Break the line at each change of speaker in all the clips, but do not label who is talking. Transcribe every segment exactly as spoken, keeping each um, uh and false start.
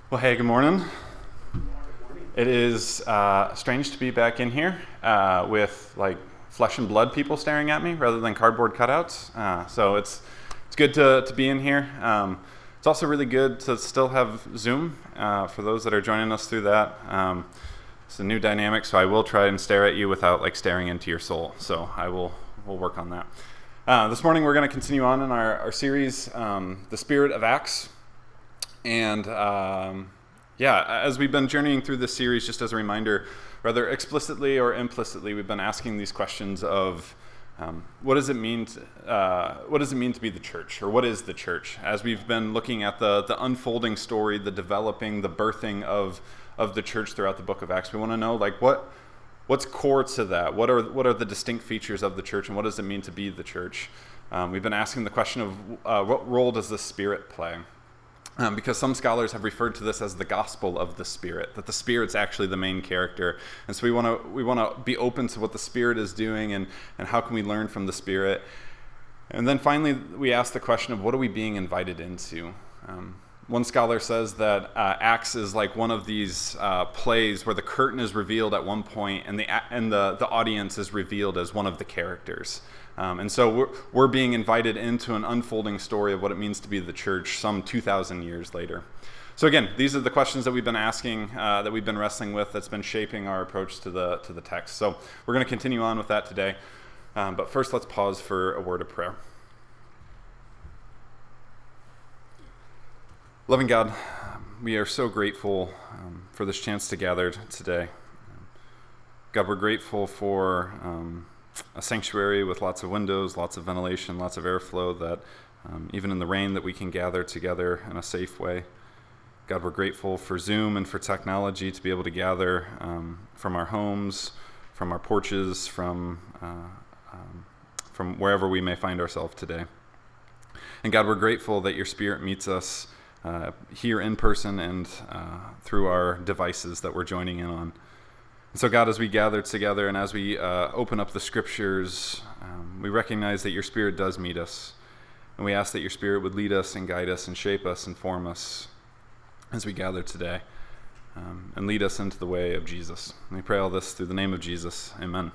Well, hey, good morning. It is uh, strange to be back in here uh, with like flesh and blood people staring at me rather than cardboard cutouts. Uh, so it's it's good to, to be in here. Um, it's also really good to still have Zoom uh, for those that are joining us through that. Um, it's a new dynamic, so I will try and stare at you without like staring into your soul. So I will we'll work on that. Uh, this morning we're going to continue on in our, our series, um, The Spirit of Acts. And um, yeah, as we've been journeying through this series, just as a reminder, whether explicitly or implicitly, we've been asking these questions of um, what does it mean to, uh, what does it mean to be the church, or what is the church? As we've been looking at the the unfolding story, the developing, the birthing of of the church throughout the book of Acts, we want to know like what what's core to that. What are what are the distinct features of the church, and what does it mean to be the church? Um, we've been asking the question of uh, what role does the Spirit play? Um, because some scholars have referred to this as the gospel of the Spirit, that the Spirit's actually the main character. And so we want to we want to be open to what the Spirit is doing and, and how can we learn from the Spirit. And then finally, we ask the question of what are we being invited into? Um, one scholar says that uh, Acts is like one of these uh, plays where the curtain is revealed at one point and the and the, the audience is revealed as one of the characters. Um, and so we're, we're being invited into an unfolding story of what it means to be the church some two thousand years later. So again, these are the questions that we've been asking, uh, that we've been wrestling with, that's been shaping our approach to the to the text. So we're going to continue on with that today. Um, but first, let's pause for a word of prayer. Loving God, we are so grateful um, for this chance to gather today. God, we're grateful for um, a sanctuary with lots of windows, lots of ventilation, lots of airflow, that um, even in the rain that we can gather together in a safe way. God, we're grateful for Zoom and for technology to be able to gather um, from our homes, from our porches, from uh, um, from wherever we may find ourselves today. And God, we're grateful that your Spirit meets us uh, here in person and uh, through our devices that we're joining in on. And so God, as we gather together and as we uh, open up the scriptures, um, we recognize that your Spirit does meet us. And we ask that your Spirit would lead us and guide us and shape us and form us as we gather today, um, and lead us into the way of Jesus. And we pray all this through the name of Jesus. Amen.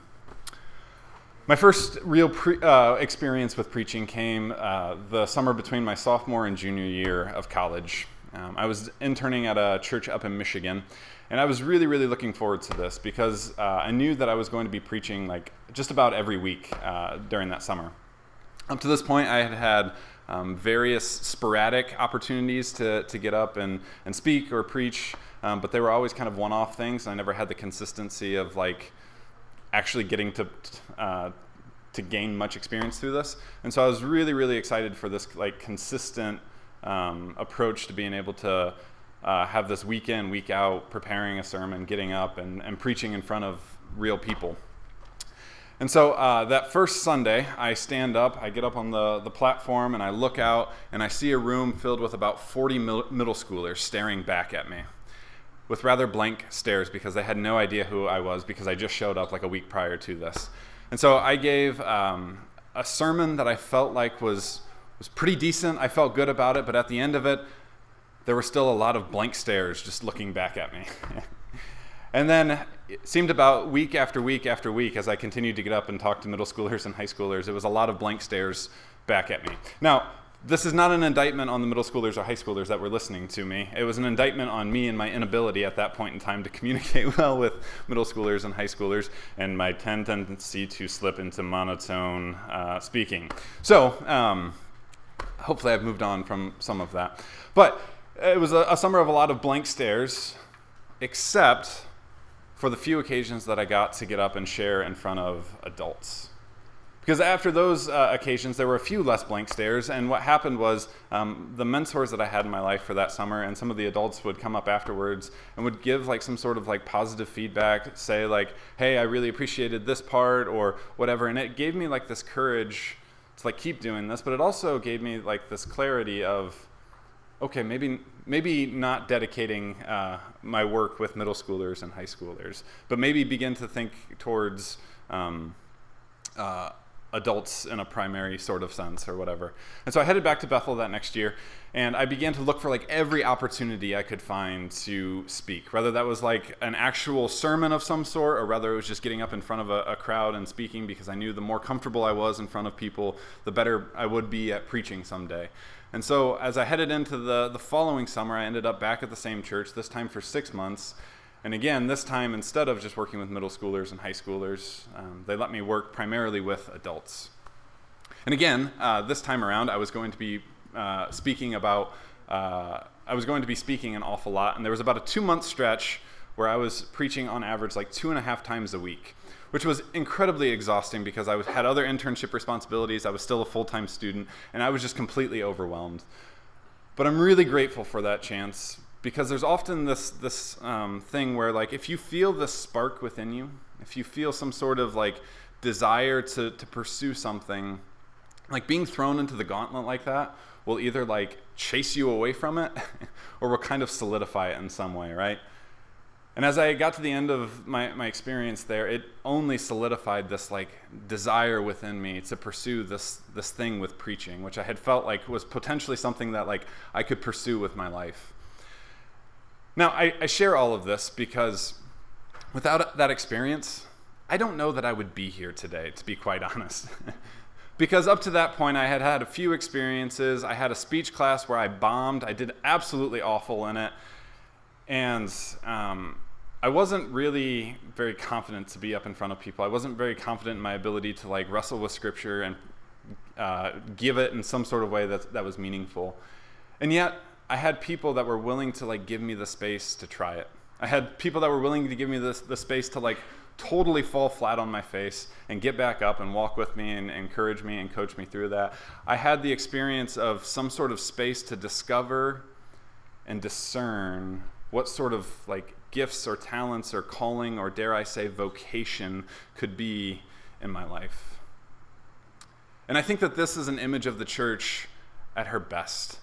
My first real pre- uh, experience with preaching came uh, the summer between my sophomore and junior year of college. Um, I was interning at a church up in Michigan. And I was really, really looking forward to this because uh, I knew that I was going to be preaching like just about every week uh, during that summer. Up to this point, I had had um, various sporadic opportunities to, to get up and, and speak or preach, um, but they were always kind of one-off things. And I never had the consistency of like actually getting to uh, to gain much experience through this. And so I was really, really excited for this like consistent um, approach to being able to Uh, have this week in, week out, preparing a sermon, getting up and, and preaching in front of real people. And so uh, that first Sunday, I stand up, I get up on the, the platform, and I look out, and I see a room filled with about forty mil- middle schoolers staring back at me with rather blank stares because they had no idea who I was because I just showed up like a week prior to this. And so I gave um, a sermon that I felt like was was pretty decent. I felt good about it, but at the end of it, there were still a lot of blank stares just looking back at me. And then it seemed about week after week after week as I continued to get up and talk to middle schoolers and high schoolers, it was a lot of blank stares back at me. Now, this is not an indictment on the middle schoolers or high schoolers that were listening to me. It was an indictment on me and my inability at that point in time to communicate well with middle schoolers and high schoolers and my tendency to slip into monotone uh, speaking. So, um, hopefully I've moved on from some of that. But it was a, a summer of a lot of blank stares, except for the few occasions that I got to get up and share in front of adults. Because after those uh, occasions, there were a few less blank stares, and what happened was um, the mentors that I had in my life for that summer and some of the adults would come up afterwards and would give like some sort of like positive feedback, say like, hey, I really appreciated this part or whatever, and it gave me like this courage to like keep doing this, but it also gave me like this clarity of, okay, maybe maybe not dedicating uh, my work with middle schoolers and high schoolers, but maybe begin to think towards um, uh, adults in a primary sort of sense or whatever. And so I headed back to Bethel that next year, and I began to look for like every opportunity I could find to speak, whether that was like an actual sermon of some sort, or whether it was just getting up in front of a, a crowd and speaking, because I knew the more comfortable I was in front of people, the better I would be at preaching someday. And so as I headed into the, the following summer, I ended up back at the same church, this time for six months. And again, this time, instead of just working with middle schoolers and high schoolers, um, they let me work primarily with adults. And again, uh, this time around, I was going to be uh, speaking about, uh, I was going to be speaking an awful lot. And there was about a two-month stretch where I was preaching on average like two and a half times a week, which was incredibly exhausting because I was, had other internship responsibilities. I was still a full-time student, and I was just completely overwhelmed. But I'm really grateful for that chance, because there's often this this um, thing where, like, if you feel this spark within you, if you feel some sort of like desire to to pursue something, like being thrown into the gauntlet like that will either like chase you away from it or will kind of solidify it in some way, right? And as I got to the end of my, my experience there, it only solidified this like desire within me to pursue this this thing with preaching, which I had felt like was potentially something that like I could pursue with my life. Now, I, I share all of this because without that experience, I don't know that I would be here today, to be quite honest. Because up to that point, I had had a few experiences. I had a speech class where I bombed. I did absolutely awful in it. And um, I wasn't really very confident to be up in front of people. I wasn't very confident in my ability to like wrestle with Scripture and uh, give it in some sort of way that that was meaningful. And yet, I had people that were willing to like give me the space to try it. I had people that were willing to give me this, the space to like totally fall flat on my face and get back up and walk with me and encourage me and coach me through that. I had the experience of some sort of space to discover and discern what sort of like gifts or talents or calling or, dare I say, vocation could be in my life. And I think that this is an image of the church at her best.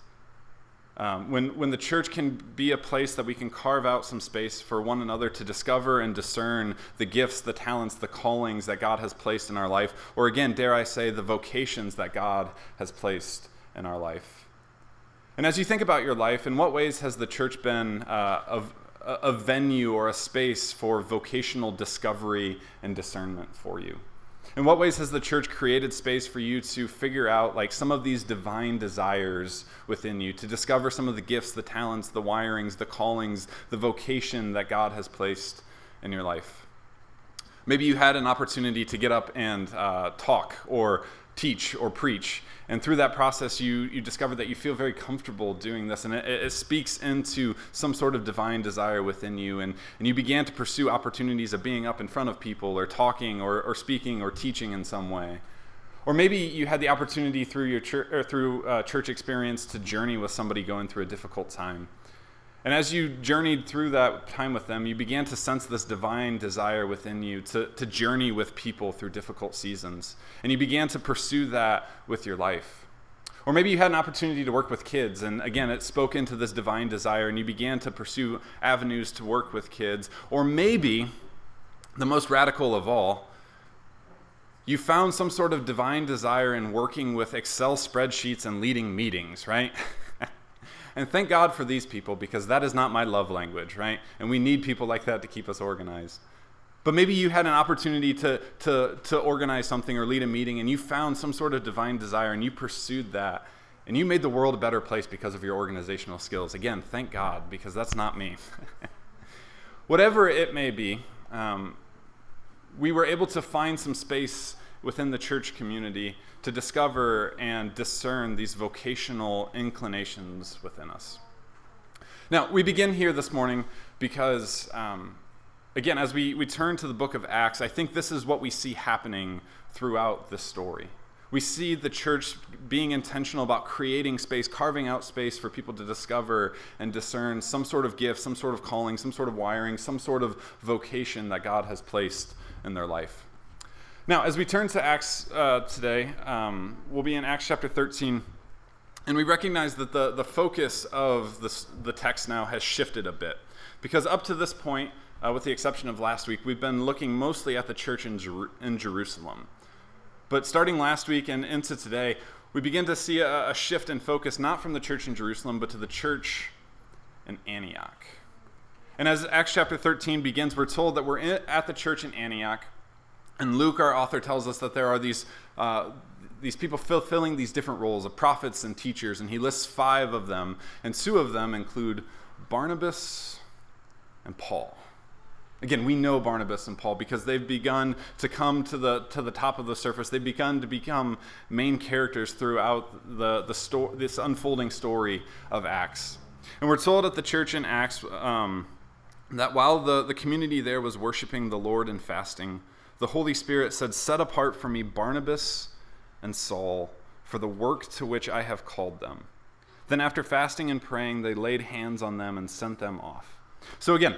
Um, when, when the church can be a place that we can carve out some space for one another to discover and discern the gifts, the talents, the callings that God has placed in our life, or again, dare I say, the vocations that God has placed in our life. And as you think about your life, in what ways has the church been uh, a, a venue or a space for vocational discovery and discernment for you? In what ways has the church created space for you to figure out like some of these divine desires within you, to discover some of the gifts, the talents, the wirings, the callings, the vocation that God has placed in your life? Maybe you had an opportunity to get up and uh, talk or teach or preach, and through that process you you discover that you feel very comfortable doing this, and it, it speaks into some sort of divine desire within you, and, and you began to pursue opportunities of being up in front of people or talking or, or speaking or teaching in some way. Or maybe you had the opportunity through your church or through uh, church experience to journey with somebody going through a difficult time. And as you journeyed through that time with them, you began to sense this divine desire within you to, to journey with people through difficult seasons. And you began to pursue that with your life. Or maybe you had an opportunity to work with kids, and again, it spoke into this divine desire, and you began to pursue avenues to work with kids. Or maybe, the most radical of all, you found some sort of divine desire in working with Excel spreadsheets and leading meetings, right? And thank God for these people, because that is not my love language, right? And we need people like that to keep us organized. But maybe you had an opportunity to, to, to organize something or lead a meeting, and you found some sort of divine desire, and you pursued that, and you made the world a better place because of your organizational skills. Again, thank God, because that's not me. Whatever it may be, um, we were able to find some space within the church community to discover and discern these vocational inclinations within us. Now, we begin here this morning because, um, again, as we, we turn to the book of Acts, I think this is what we see happening throughout this story. We see the church being intentional about creating space, carving out space for people to discover and discern some sort of gift, some sort of calling, some sort of wiring, some sort of vocation that God has placed in their life. Now, as we turn to Acts uh, today, um, we'll be in Acts chapter thirteen, and we recognize that the, the focus of this, the text now has shifted a bit. Because up to this point, uh, with the exception of last week, we've been looking mostly at the church in, Jer- in Jerusalem. But starting last week and into today, we begin to see a, a shift in focus, not from the church in Jerusalem, but to the church in Antioch. And as Acts chapter thirteen begins, we're told that we're in, at the church in Antioch, and Luke, our author, tells us that there are these uh, these people fulfilling these different roles of prophets and teachers, and he lists five of them, and two of them include Barnabas and Paul. Again, we know Barnabas and Paul because they've begun to come to the to the top of the surface. They've begun to become main characters throughout the the sto- this unfolding story of Acts. And we're told at the church in Acts um, that while the, the community there was worshiping the Lord and fasting, the Holy Spirit said, "Set apart for me Barnabas and Saul for the work to which I have called them." Then after fasting and praying, they laid hands on them and sent them off. So again,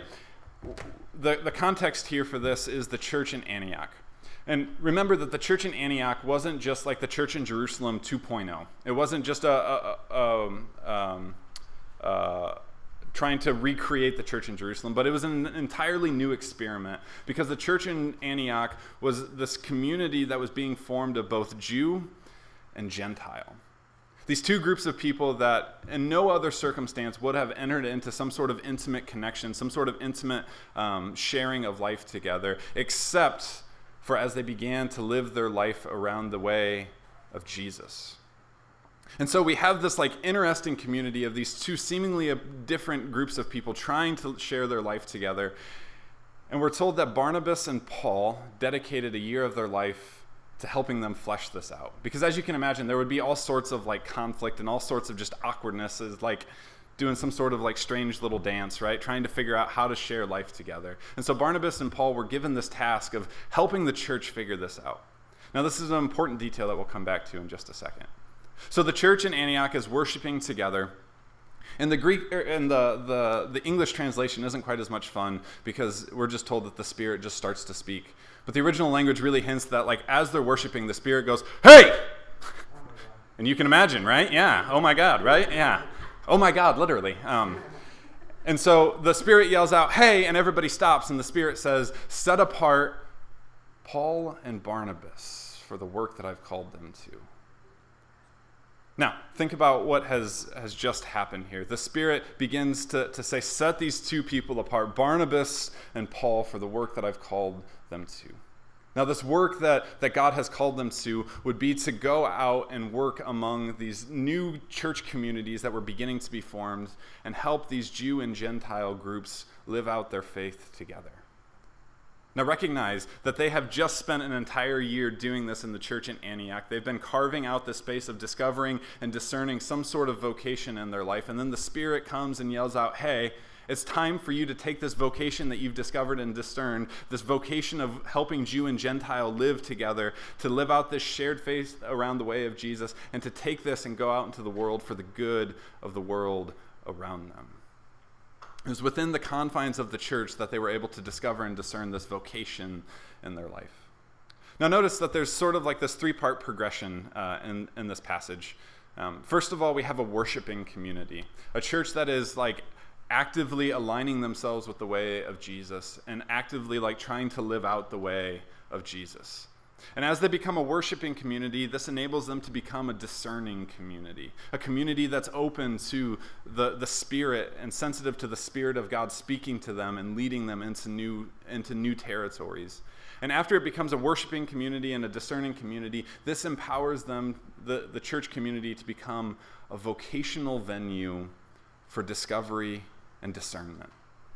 the, the context here for this is the church in Antioch. And remember that the church in Antioch wasn't just like the church in Jerusalem two point oh. It wasn't just a, a, a um, um, uh, trying to recreate the church in Jerusalem, but it was an entirely new experiment because the church in Antioch was this community that was being formed of both Jew and Gentile. These two groups of people that in no other circumstance would have entered into some sort of intimate connection, some sort of intimate um, sharing of life together, except for as they began to live their life around the way of Jesus. And so we have this like interesting community of these two seemingly different groups of people trying to share their life together. And we're told that Barnabas and Paul dedicated a year of their life to helping them flesh this out. Because as you can imagine, there would be all sorts of like conflict and all sorts of just awkwardness, as like doing some sort of like strange little dance, right? Trying to figure out how to share life together. And so Barnabas and Paul were given this task of helping the church figure this out. Now this is an important detail that we'll come back to in just a second. So the church in Antioch is worshiping together. And the Greek and the, the, the English translation isn't quite as much fun because we're just told that the Spirit just starts to speak. But the original language really hints that like as they're worshiping, the Spirit goes, "Hey!" And you can imagine, right? Yeah. Oh my God, right? Yeah. Oh my God, literally. Um, and so the Spirit yells out, "Hey!" And everybody stops. And the Spirit says, "Set apart Paul and Barnabas for the work that I've called them to." Now, think about what has, has just happened here. The Spirit begins to, to say, set these two people apart, Barnabas and Paul, for the work that I've called them to. Now, this work that, that God has called them to would be to go out and work among these new church communities that were beginning to be formed and help these Jew and Gentile groups live out their faith together. Now recognize that they have just spent an entire year doing this in the church in Antioch. They've been carving out the space of discovering and discerning some sort of vocation in their life. And then the Spirit comes and yells out, "Hey, it's time for you to take this vocation that you've discovered and discerned, this vocation of helping Jew and Gentile live together, to live out this shared faith around the way of Jesus, and to take this and go out into the world for the good of the world around them." It was within the confines of the church that they were able to discover and discern this vocation in their life. Now notice that there's sort of like this three-part progression uh, in, in this passage. Um, first of all, we have a worshiping community, a church that is like actively aligning themselves with the way of Jesus and actively like trying to live out the way of Jesus. And as they become a worshiping community, this enables them to become a discerning community, a community that's open to the, the Spirit and sensitive to the Spirit of God speaking to them and leading them into new, into new territories. And after it becomes a worshiping community and a discerning community, this empowers them, the, the church community, to become a vocational venue for discovery and discernment.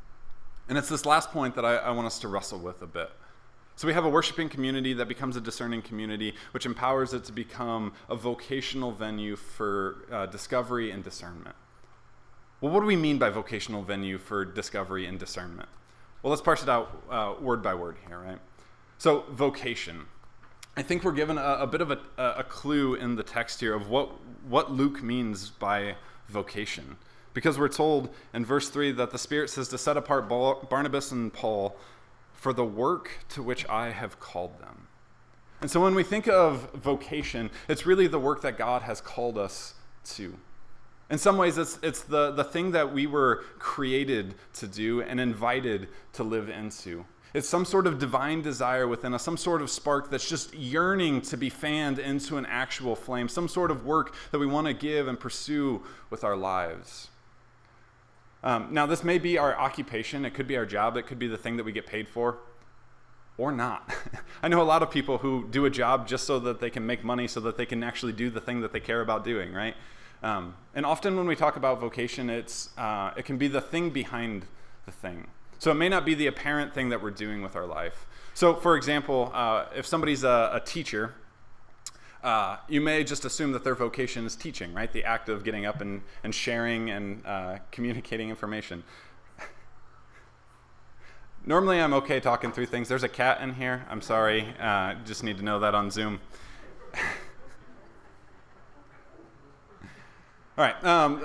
And it's this last point that I, I want us to wrestle with a bit. So we have a worshiping community that becomes a discerning community, which empowers it to become a vocational venue for uh, discovery and discernment. Well, what do we mean by vocational venue for discovery and discernment? Well, let's parse it out uh, word by word here, right? So vocation. I think we're given a, a bit of a, a clue in the text here of what, what Luke means by vocation. Because we're told in verse three that the Spirit says to set apart Barnabas and Paul for the work to which I have called them. And so when we think of vocation, it's really the work that God has called us to. In some ways, it's it's the, the thing that we were created to do and invited to live into. It's some sort of divine desire within us, some sort of spark that's just yearning to be fanned into an actual flame, some sort of work that we want to give and pursue with our lives. Um, now, this may be our occupation. It could be our job. It could be the thing that we get paid for, or not. I know a lot of people who do a job just so that they can make money, so that they can actually do the thing that they care about doing, right? Um, and often when we talk about vocation, it's uh, it can be the thing behind the thing. So it may not be the apparent thing that we're doing with our life. So, for example, uh, if somebody's a, a teacher, uh, you may just assume that their vocation is teaching, right? The act of getting up and, and sharing and uh, communicating information. Normally, I'm okay talking through things. There's a cat in here. I'm sorry. Uh, just need to know that on Zoom. All right. Um,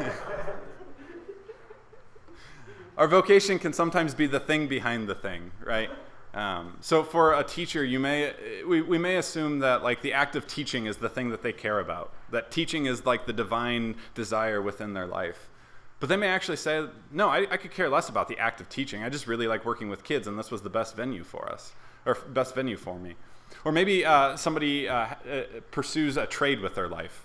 Our vocation can sometimes be the thing behind the thing, right? Um, so for a teacher, you may we, we may assume that like the act of teaching is the thing that they care about, that teaching is like the divine desire within their life. But they may actually say, no, I, I could care less about the act of teaching. I just really like working with kids, and this was the best venue for us, or best venue for me. Or maybe uh, somebody uh, pursues a trade with their life.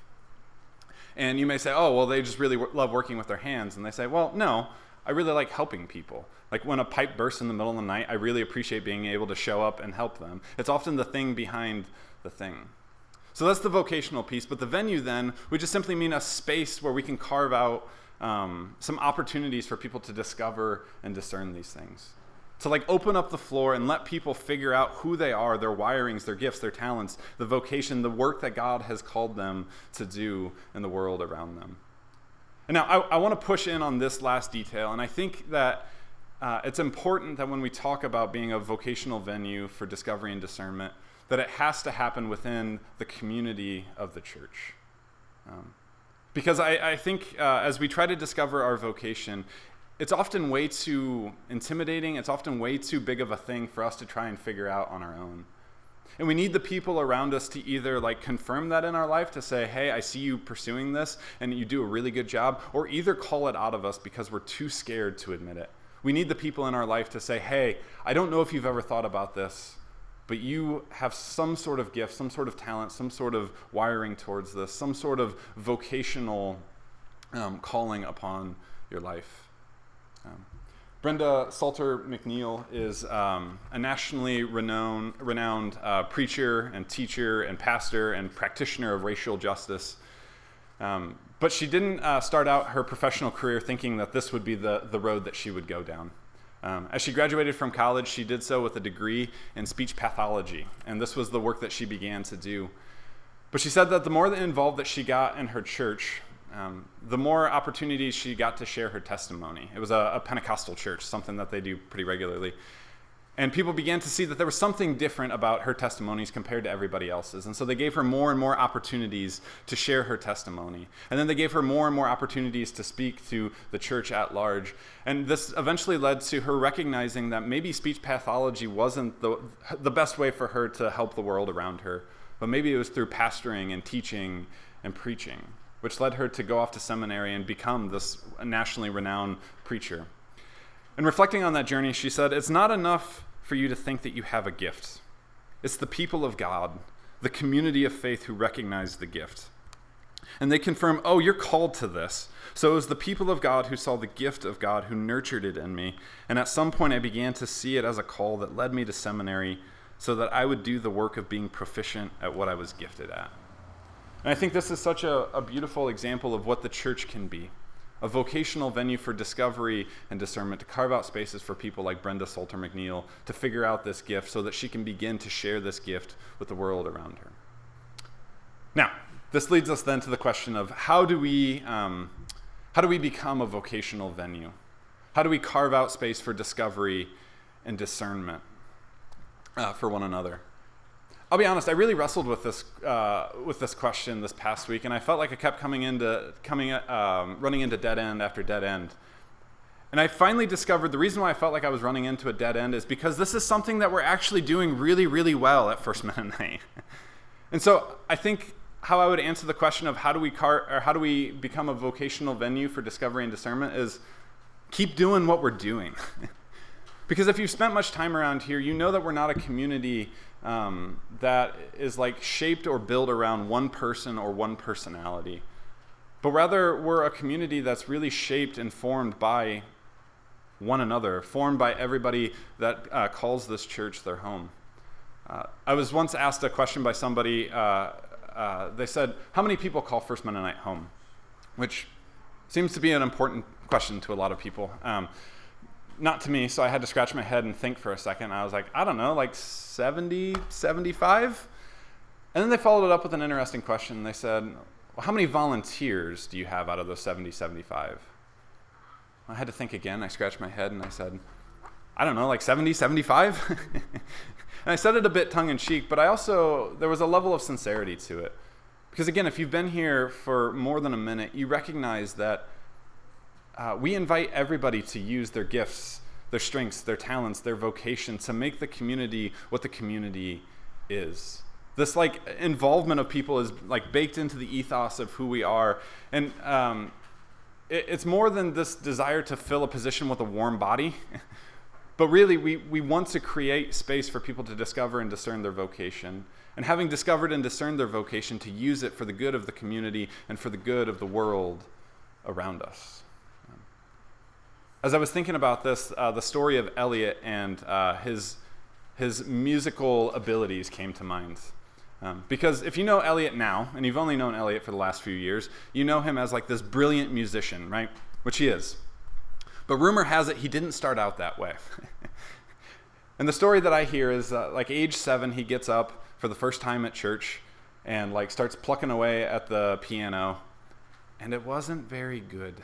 And you may say, oh, well, they just really w- love working with their hands. And they say, well, no. I really like helping people. Like when a pipe bursts in the middle of the night, I really appreciate being able to show up and help them. It's often the thing behind the thing. So that's the vocational piece. But the venue then, we just simply mean a space where we can carve out um, some opportunities for people to discover and discern these things. To like open up the floor and let people figure out who they are, their wirings, their gifts, their talents, the vocation, the work that God has called them to do in the world around them. And now, I, I want to push in on this last detail, and I think that uh, it's important that when we talk about being a vocational venue for discovery and discernment, that it has to happen within the community of the church. Um, because I, I think uh, as we try to discover our vocation, it's often way too intimidating, it's often way too big of a thing for us to try and figure out on our own. And we need the people around us to either like confirm that in our life, to say, hey, I see you pursuing this and you do a really good job, or either call it out of us because we're too scared to admit it. We need the people in our life to say, hey, I don't know if you've ever thought about this, but you have some sort of gift, some sort of talent, some sort of wiring towards this, some sort of vocational um, calling upon your life. Um, Brenda Salter McNeil is um, a nationally renowned, renowned uh, preacher and teacher and pastor and practitioner of racial justice. Um, but she didn't uh, start out her professional career thinking that this would be the, the road that she would go down. Um, as she graduated from college, she did so with a degree in speech pathology, and this was the work that she began to do. But she said that the more involved that she got in her church, Um, the more opportunities she got to share her testimony. It was a, a Pentecostal church, something that they do pretty regularly. And people began to see that there was something different about her testimonies compared to everybody else's. And so they gave her more and more opportunities to share her testimony. And then they gave her more and more opportunities to speak to the church at large. And this eventually led to her recognizing that maybe speech pathology wasn't the, the best way for her to help the world around her, but maybe it was through pastoring and teaching and preaching, which led her to go off to seminary and become this nationally renowned preacher. And reflecting on that journey, she said, it's not enough for you to think that you have a gift. It's the people of God, the community of faith who recognize the gift. And they confirm, oh, you're called to this. So it was the people of God who saw the gift of God who nurtured it in me. And at some point I began to see it as a call that led me to seminary so that I would do the work of being proficient at what I was gifted at. And I think this is such a, a beautiful example of what the church can be. A vocational venue for discovery and discernment, to carve out spaces for people like Brenda Salter McNeil to figure out this gift so that she can begin to share this gift with the world around her. Now, this leads us then to the question of how do we, um, how do we become a vocational venue? How do we carve out space for discovery and discernment uh, for one another? I'll be honest, I really wrestled with this uh, with this question this past week, and I felt like I kept coming into coming um, running into dead end after dead end. And I finally discovered the reason why I felt like I was running into a dead end is because this is something that we're actually doing really, really well at First Mennonite. And so I think how I would answer the question of how do we car- or how do we become a vocational venue for discovery and discernment is keep doing what we're doing. Because if you've spent much time around here, you know that we're not a community um, that is like shaped or built around one person or one personality. But rather, we're a community that's really shaped and formed by one another, formed by everybody that uh, calls this church their home. Uh, I was once asked a question by somebody. Uh, uh, they said, how many people call First Mennonite home? Which seems to be an important question to a lot of people. Um, not to me, so I had to scratch my head and think for a second. I was like, I don't know, like seventy, seventy-five? And then they followed it up with an interesting question. They said, well, how many volunteers do you have out of those seventy, seventy-five? I had to think again. I scratched my head and I said, I don't know, like seventy, seventy-five? And I said it a bit tongue-in-cheek, but I also, there was a level of sincerity to it. Because again, if you've been here for more than a minute, you recognize that uh, we invite everybody to use their gifts, their strengths, their talents, their vocation to make the community what the community is. This like involvement of people is like baked into the ethos of who we are. And um, it, it's more than this desire to fill a position with a warm body. But really, we, we want to create space for people to discover and discern their vocation. And having discovered and discerned their vocation, to use it for the good of the community and for the good of the world around us. As I was thinking about this, uh, the story of Elliot and uh, his, his musical abilities came to mind. Um, because if you know Elliot now, and you've only known Elliot for the last few years, you know him as like this brilliant musician, right? Which he is. But rumor has it he didn't start out that way. And the story that I hear is uh, like age seven, he gets up for the first time at church and like starts plucking away at the piano, and it wasn't very good.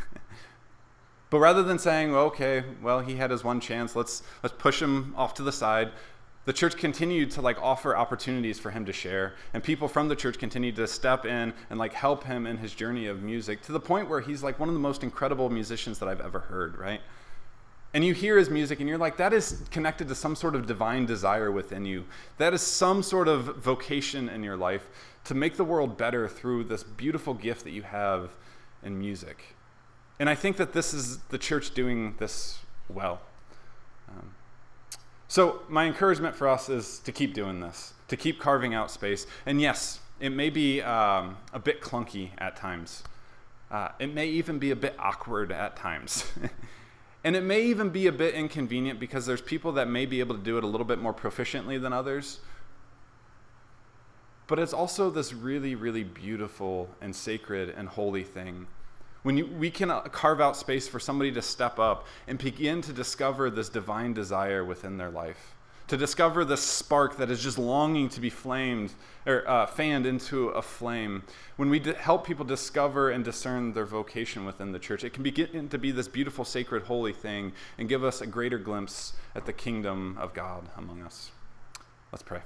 But rather than saying, well, okay, well, he had his one chance, let's let's push him off to the side, the church continued to like offer opportunities for him to share, and people from the church continued to step in and like help him in his journey of music, to the point where he's like one of the most incredible musicians that I've ever heard, right? And you hear his music and you're like, that is connected to some sort of divine desire within you. That is some sort of vocation in your life to make the world better through this beautiful gift that you have in music. And I think that this is the church doing this well. Um, So my encouragement for us is to keep doing this, to keep carving out space. And yes, it may be um, a bit clunky at times. Uh, it may even be a bit awkward at times. And it may even be a bit inconvenient because there's people that may be able to do it a little bit more proficiently than others. But it's also this really, really beautiful and sacred and holy thing. When you, we can carve out space for somebody to step up and begin to discover this divine desire within their life, to discover this spark that is just longing to be flamed or uh, fanned into a flame. When we d- help people discover and discern their vocation within the church, it can begin to be this beautiful, sacred, holy thing and give us a greater glimpse at the kingdom of God among us. Let's pray.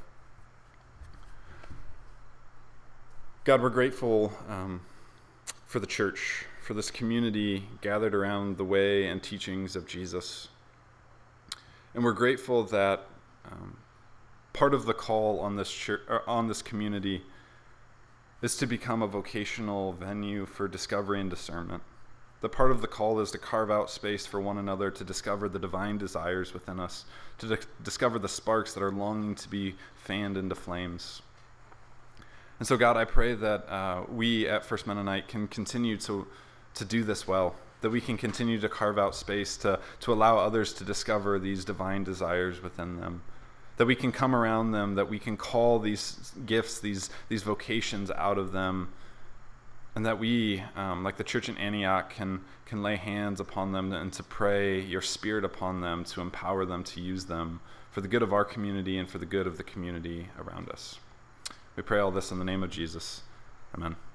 God, we're grateful um, for the church, for this community gathered around the way and teachings of Jesus. And we're grateful that um, part of the call on this church, or on this community is to become a vocational venue for discovery and discernment. That part of the call is to carve out space for one another to discover the divine desires within us, to di- discover the sparks that are longing to be fanned into flames. And so, God, I pray that uh, we at First Mennonite can continue to to do this well, that we can continue to carve out space to, to allow others to discover these divine desires within them, that we can come around them, that we can call these gifts, these, these vocations out of them, and that we, um, like the church in Antioch, can, can lay hands upon them and to pray your Spirit upon them, to empower them to use them for the good of our community and for the good of the community around us. We pray all this in the name of Jesus. Amen.